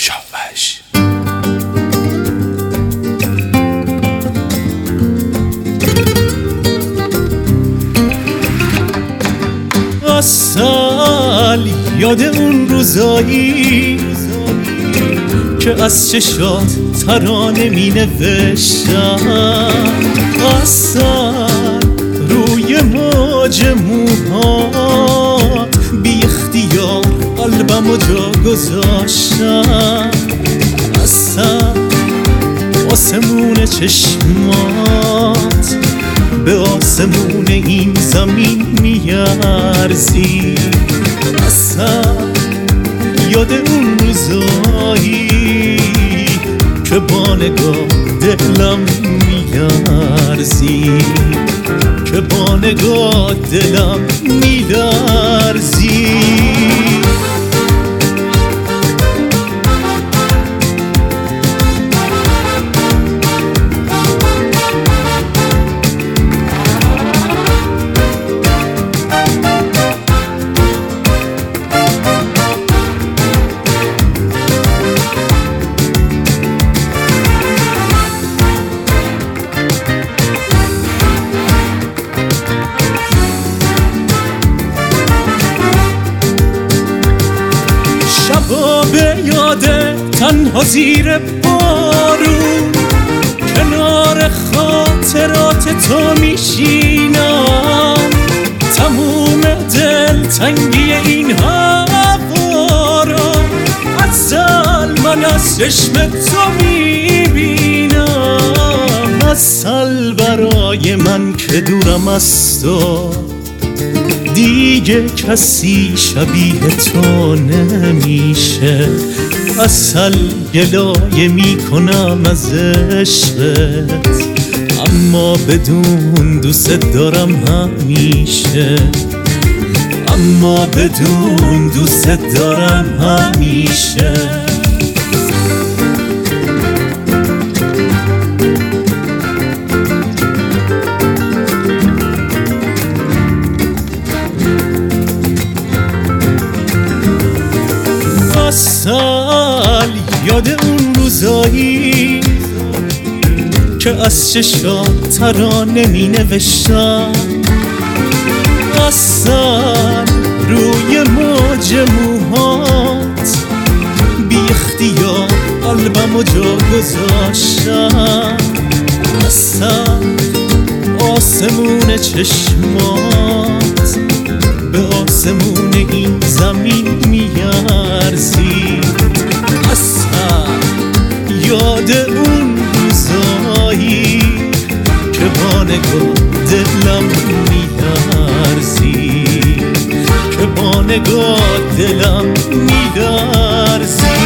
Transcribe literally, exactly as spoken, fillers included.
شابش. اصل یاد اون روزایی که از چشات ترانه می نوشتم، اصل روی موج موهات بی اختیار قلبمو جا گذاشتم، اصل آسمون چشمات به آسمون این زمین میارزی، اصلا یاد اون روزایی که با نگاه دلم میارزی، که با نگاه دلم میارزی. به یاده تنها زیر بارون کنار خاطرات تو میشینم، تموم دل تنگی این هوا را ازل من از چشم تو میبینم، ازل برای من که دورم از تو دیگه کسی شبیه تو نمیشه، اصل گلایه میکنم از عشقت اما بدون دوست دارم همیشه، اما بدون دوست دارم همیشه. اصل یاد اون روزایی که از چشات ترانه می نوشتم، اصل روی موج موهات بی اختیار قلبمو جا گذاشتم، اصل آسمون چشمات به آسمون این زمین میارزی، اصلا یاد اون روزایی که با نگاه دلم میارزی، که با نگاه دلم میارزی.